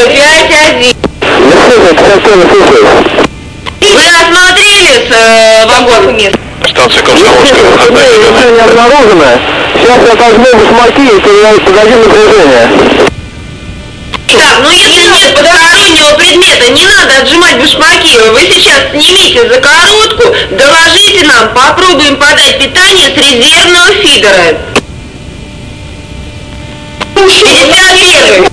5-1. Вы осмотрели вагон мест? Станция Комсомольская, выходная зеленая. Не обнаружено. Сейчас я возьму башмаки и подадим напряжение. Так, ну если нет постороннего предмета, не надо отжимать башмаки. Вы сейчас снимите закоротку, доложите нам, попробуем подать питание с резервного фидера. 51.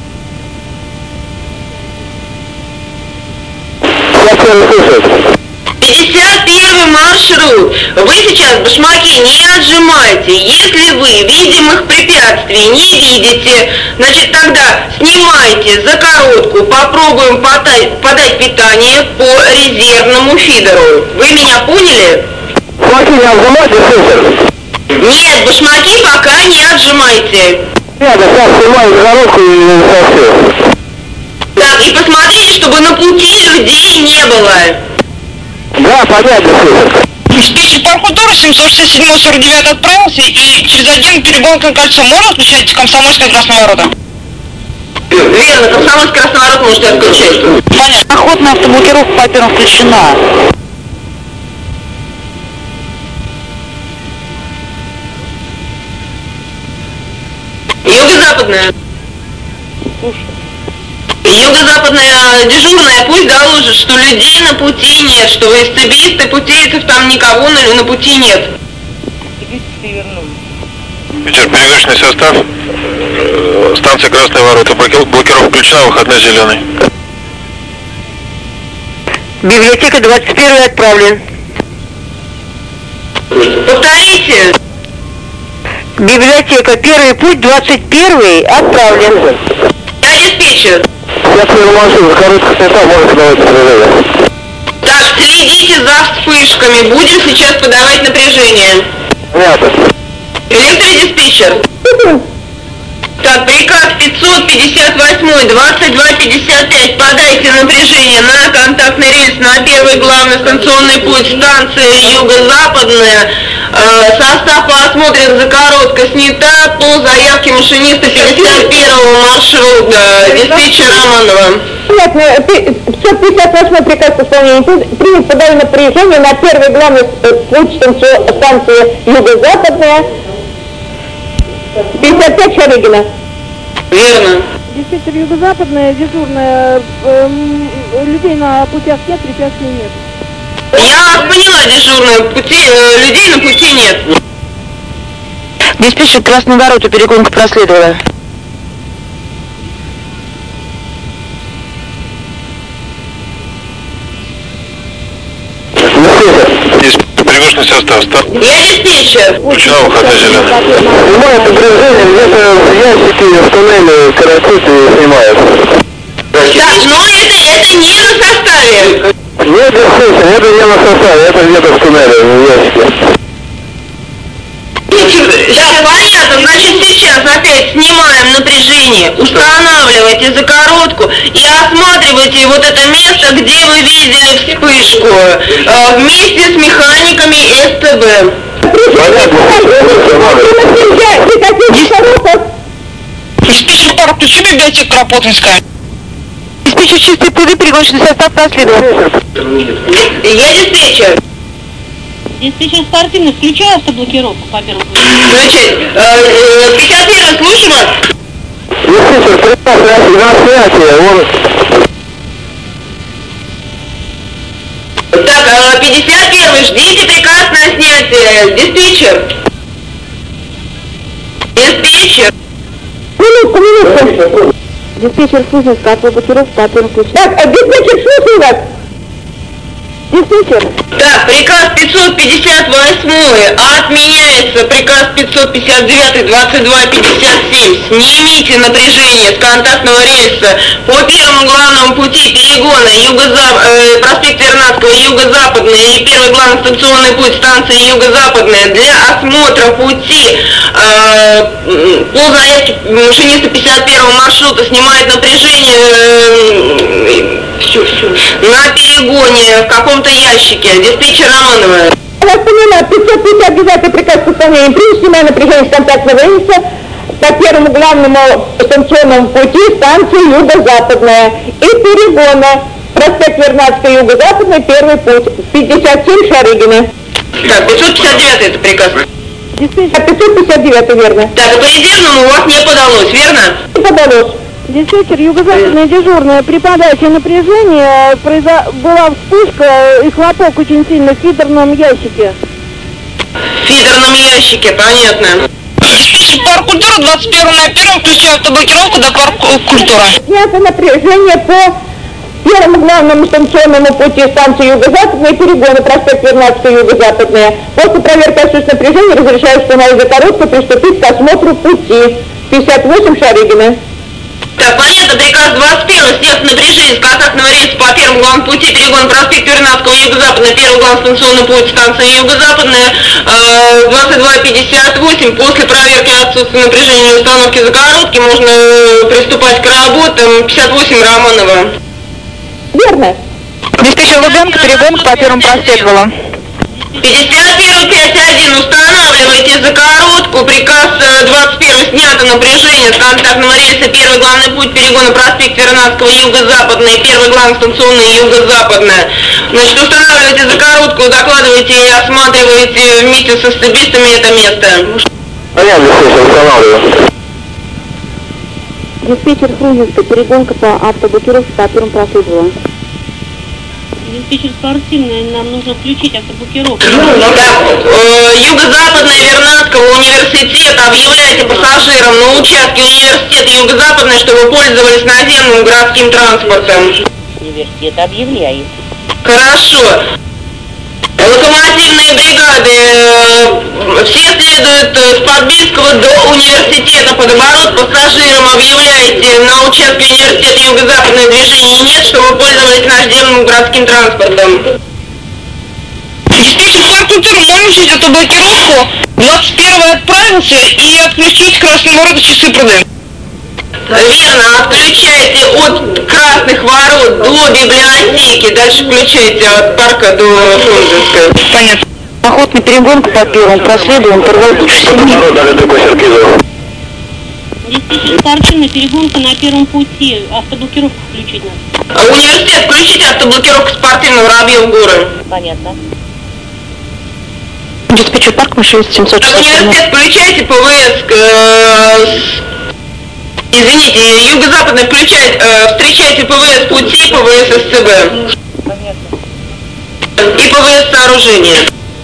Я все слушаю. 51 маршрут. Вы сейчас башмаки не отжимайте. Если вы видимых препятствий не видите, значит тогда снимайте закоротку, попробуем подать питание по резервному фидеру. Вы меня поняли? Башмаки не отжимайте, слушай. Нет, башмаки пока не отжимайте. Нет, я сейчас снимаю загородку и совсем. Так, и посмотрите, чтобы на пути людей не было. Да, понятно, слушай. Диспетчер пароходора 767-49 отправился, и через один перегонка кольцо можно отключать Комсомольская Красная Ворота? Верно, Комсомольская Красная Ворота можете отключать. Понятно. Охотная автоблокировка по первому включена. Юго-западная. Юго-западная дежурная пусть доложит, что людей на пути нет, что ВСТБисты, путейцев там никого на пути нет. Питер, перегрузочный состав. Станция Красные Ворота. Блокировка включена, выходной зеленый. Библиотека 21 отправлен. Повторите. Библиотека первый путь 21 отправлен. Я диспетчер. Я свою машину, закоротку снята, можете давать напряжение. Так, следите за вспышками. Будем сейчас подавать напряжение. Понятно. Электродиспетчер. Так, приказ 558, 2255. Подайте напряжение на контактный рельс на первый главный станционный путь станции Юго-Западная. Состав посмотрен, закоротка снята по заявке машиниста 51-го маршрута, диспетчер Романова. Понятно, 558 приказ исполнения. Принят подали напряжение на первый главный путь станции Юго-Западная. 55 Шарыгина. Верно. Диспетчер Юго-Западная, дежурная, людей на путях нет, препятствий нет. Я вас поняла, дежурная, людей на пути нет. Диспетчер Красную Вороту, перегонка проследовала. Перегрузочный состав. Я диспетчер. Включена, выходной зеленый. Снимают напряжение, где-то в ящике в туннеле коротит и снимают. Так, но это не на составе. Нет, слушай, это не на составе, это где-то в туннеле, в ящике. Да, понятно, значит сейчас опять снимаем напряжение, устанавливайте закоротку и осматривайте вот это место, где вы видели вспышку, вместе с механиками СТБ. Диспетчер пара, включи библиотеку Кропоткинская. Диспетчер чистый пруды, перегоночный состав проследовал. Я диспетчер. Диспетчер спортивный, включай автоблокировку по первому. Значит, 51 слушаем вас. Диспетчер, приказ на снятие, он... Так, 51 ждите приказ на снятие. Диспетчер. Диспетчер. Минутку. Диспетчер слушает, как блокировка по первому включена. Так, диспетчер слушает вас. Диспетчер. Так, приказ 558 отменяется, приказ 559 2257. Снимите напряжение с контактного рельса по первому главному пути перегона проспект Вернадского Юго-Западная и первый главный станционный путь станции Юго-Западная для осмотра пути по заявке машиниста 51 маршрута снимает напряжение на перегоне в каком-то ящике. Диспетчер Романова. Я вас поняла, 559 приказ к исполнению. Принят, снимаю напряжение с контактного рельса по первому главному станционному пути станция Юго-Западная и перегона проспект Вернадская, Юго-Западная, первый путь, 57 Шарыгина. Так, 559 это приказ. Диспетчер, 559, верно. Так, и по резервному у вас не подалось, верно? Не подалось. диспетчер, юго-западная дежурная. При подаче напряжения была вспышка и хлопок очень сильный в фидерном ящике. В фидерном ящике, понятно. Диспетчер парк культуры 21.01, включая автоблокировку до парк культуры. Снято напряжение по первому главному станционному пути станции Юго-Западная, перегоны проспект Вернадская, Юго-Западная. После проверки отсутствия напряжения разрешаю установить за короткую приступить к осмотру пути. 58 Шарыгина. Так, понятно, приказ 21, снят напряжение с контактного рейса по первому главному пути, перегон проспект Вернадского, Юго-Западная, первый главный станционный путь, станция Юго-Западная, 22:58, после проверки отсутствия напряжения и установки загородки можно приступать к работам. 58 Романова. Верно. Диспетчер Лубенко, перегон по первому проспекту была. 51:51, устанавливайте загородку, приказ 21, снято напряжение с контактного рейса, первый главный путь, перегона проспект Вернадского, Юго-Западная, первый главный станционный, Юго-Западная. Значит, устанавливайте загородку, докладывайте и осматривайте вместе со стабистами это место. Понятно, слушай, устанавливаю. Диспетчер Фрунзенская, перегонка по автоблокировке по первому проспекту. Диспетчер спортивная, нам нужно включить автоблокировку. Так, Юго-Западная, Вернадского, университет, объявляйте пассажирам на участке университета Юго-Западной, чтобы пользовались наземным городским транспортом. Университет объявляет. Хорошо. Локомотивные бригады, все следуют с Подбельского до университета под оборот, пассажирам объявляйте на участке университета Юго-Западное движения нет, чтобы пользовались наземным городским транспортом. Диспетчер парк культуры, можно включить автоблокировку? 21 отправился и отключить красные ворота часы продаем. Верно, отключайте от Красных ворот до библиотеки, дальше включайте от парка до Фрунзенской. Понятно. Охотный перегонку по первому проследуем, порвал Диспетчер спортивная, перегонка на первом пути. Автоблокировку включить надо. Университет, включите автоблокировку спортивного Воробьев горы. Понятно. Диспетчер парк машинист 760. Университет, включайте ПВС. Извините, Юго-Западный включает, встречайте ПВС пути, ПВС СЦБ. Понятно. И ПВС сооружения.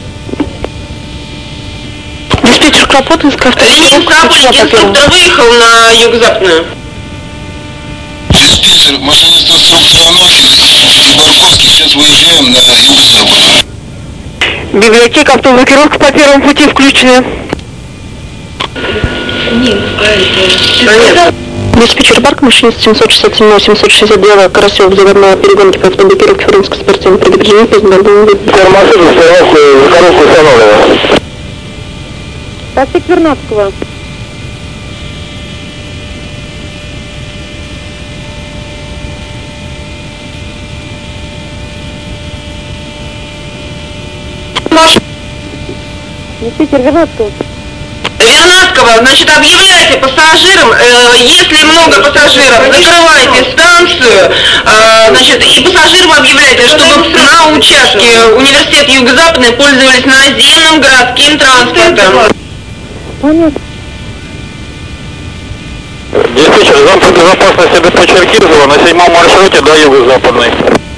Диспетчер Кропоткинская, Ленинск-Апольский инструктор выехал на Юго-Западную. Диспетчер, машинист инструктор Анохин и Барковский, сейчас выезжаем на Юго-Запад. Библиотека, автоблокировка по первому пути включена. Понятно. Диспетчер парк машинист 767-769 Карасев, заводная перегонки по автоблокировке Фрунзенской спортивной предупреждение Машину за коробку устанавливаю. проспект Вернадского. Диспетчер Вернадского. Вернадского, значит, объявляйте пассажирам, если много пассажиров, закрывайте станцию, значит, и пассажирам объявляйте, чтобы на участке университета Юго-Западный пользовались наземным городским транспортом. Понятно. Диспетчер, зампа безопасности ДП Черкизова на 7-м маршруте до Юго-Западной.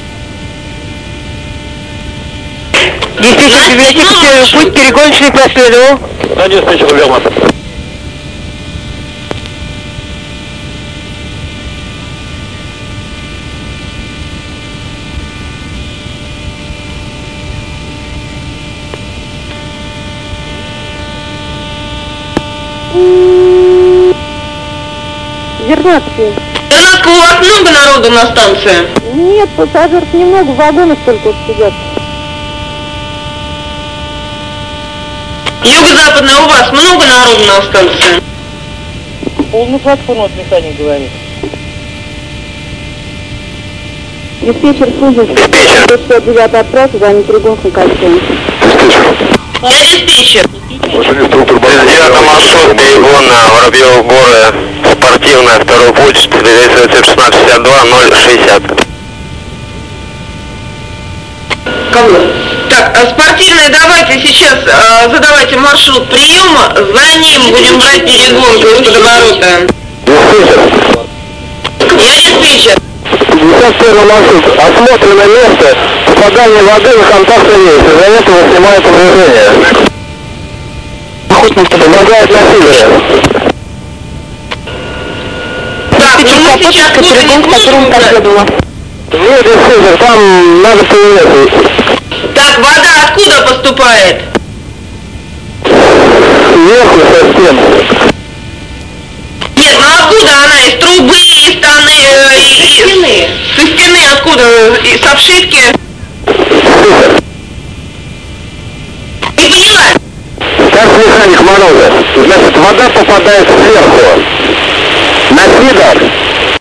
Диспетчер библиотека, первый путь, перегоночный проследовал. Да, диспетчер, верно. Вернадский. Вернадского, у вас много народу на станции? Нет, пассажиров немного, вагонов только вот сидят. Юго-Западная, у вас много народу на станции? Полную платформу от механик говорит. Диспетчер Фрунзенская, 169 отправка, за перегонку кольцом. Диспетчер. Я диспетчер. Это маршрут перегон на Воробьевы горы, спортивная, второй путь, рецепт 1662-060. Кого? Так, спортивная, давайте сейчас задавайте маршрут приема, за ним будем брать перегонку из подворота. Я диспетчер. 51 маршрут. Осмотрено место. Попадание воды на контакт есть. Из-за этого снимает повреждение. Помогает на севере. Так, ну мы сейчас перегон, к которому последовало. Нет, север, там надо поменять. Так, вода откуда поступает? Сверху со стен. Нет, ну откуда она? Из трубы, из стены? Со стены откуда? С обшивки? Не поняла? Как механик Мороза. Значит, вода попадает сверху. На фидер.